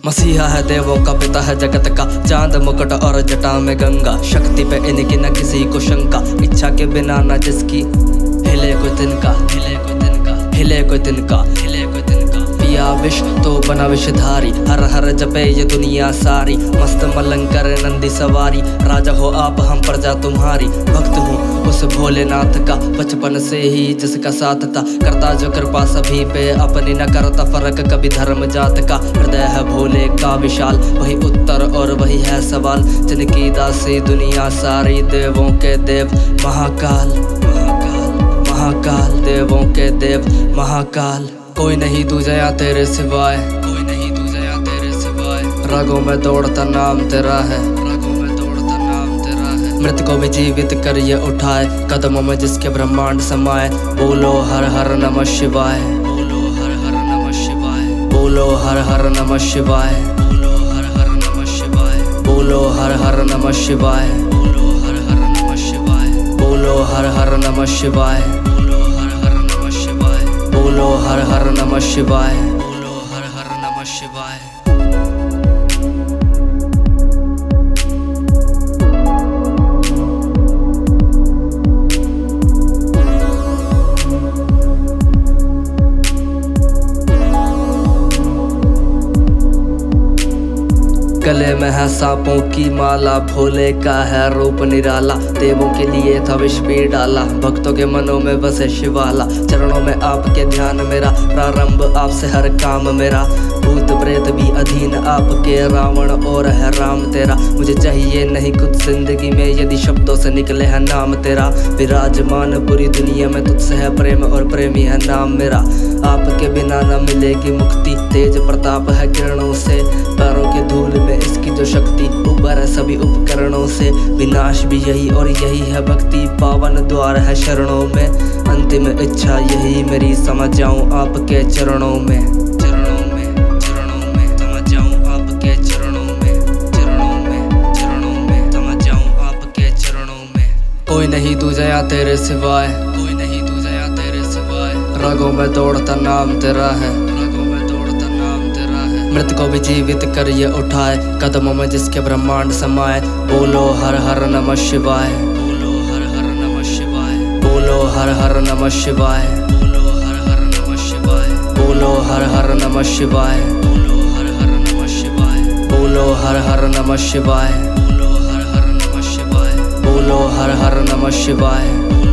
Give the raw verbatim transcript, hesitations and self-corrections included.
मसीहा है देवों का, पिता है जगत का, चांद मुकुट और जटा में गंगा। शक्ति पे इनकी न किसी को शंका, इच्छा के बिना न जिसकी हिले कोई तिनका, हिले कोई तिनका, हिले कोई तिनका, हिले कोई तिनका। पिया विष तो बना विषधारी, हर हर जपे ये दुनिया सारी। मस्त मलंग करे नंदी सवारी, राजा हो आप हम प्रजा तुम्हारी। भक्त हूँ उस भोलेनाथ का, बचपन से ही जिसका साथ था। करता जो कृपा सभी पे, अपनी न करता फर्क कभी धर्म जात का। हृदय है भोले का विशाल, वही उत्तर और वही है सवाल। जिनकी दासी दुनिया सारी, देवों के देव महाकाल, महाकाल, महाकाल। देवों के देव महाकाल। कोई नहीं दूजा तेरे सिवाय, कोई नहीं दूजा तेरे सिवाय। रागों में दौड़ता नाम तेरा है, रागों में दौड़ता नाम तेरा है। मृत को भी जीवित कर ये उठाए, कदमों में जिसके ब्रह्मांड समाए। बोलो हर हर नमः शिवाय, बोलो हर हर नमः शिवाय, बोलो हर हर नमः शिवाय, बोलो हर हर नमः शिवाय, बोलो हर हर नमः शिवाय, बोलो हर हर नमः शिवाय, बोलो हर हर नमः शिवाय, बोलो हर हर नमः शिवाय, बोलो हर हर नमः शिवाय। गले में है सांपों की माला, भोले का है रूप निराला। देवों के लिए था विष भी डाला, भक्तों के मनों में बसे शिवाला। चरणों में आपके ध्यान मेरा, प्रारंभ आपसे हर काम मेरा। भूत प्रेत भी अधीन आपके, रावण और है राम तेरा। मुझे चाहिए नहीं कुछ जिंदगी में, यदि शब्दों से निकले है नाम तेरा। विराजमान पूरी दुनिया में तुझसे है प्रेम, और प्रेमी है नाम मेरा। आपके बिना न मिलेगी मुक्ति, तेज प्रताप है किरणों से। पैरों के धूल में इसकी जो शक्ति, उबर है सभी उपकरणों से। विनाश भी यही और यही है भक्ति, पावन द्वार है शरणों में। अंतिम इच्छा यही मेरी, समझ जाऊं आपके चरणों में, चरणों में, चरणों में समझ जाऊं आपके चरणों में, चरणों में, चरणों में समझ जाऊं आपके चरणों में। कोई नहीं दूजा तेरे सिवाय, कोई नहीं दूजा तेरे सिवाय। रागों में दौड़ता नाम तेरा है, मृत को भी जीवित कर ये उठाए, कदमों में जिसके ब्रह्मांड समाए। बोलो हर हर नमः शिवाय, बोलो हर हर नमः शिवाय, बोलो हर हर नमः शिवाय, बोलो हर हर नमः शिवाय, बोलो हर हर नमः शिवाय, बोलो हर हर नमः शिवाय, बोलो हर हर नमः शिवाय, बोलो हर हर नमः शिवाय, बोलो हर हर नमः शिवाय।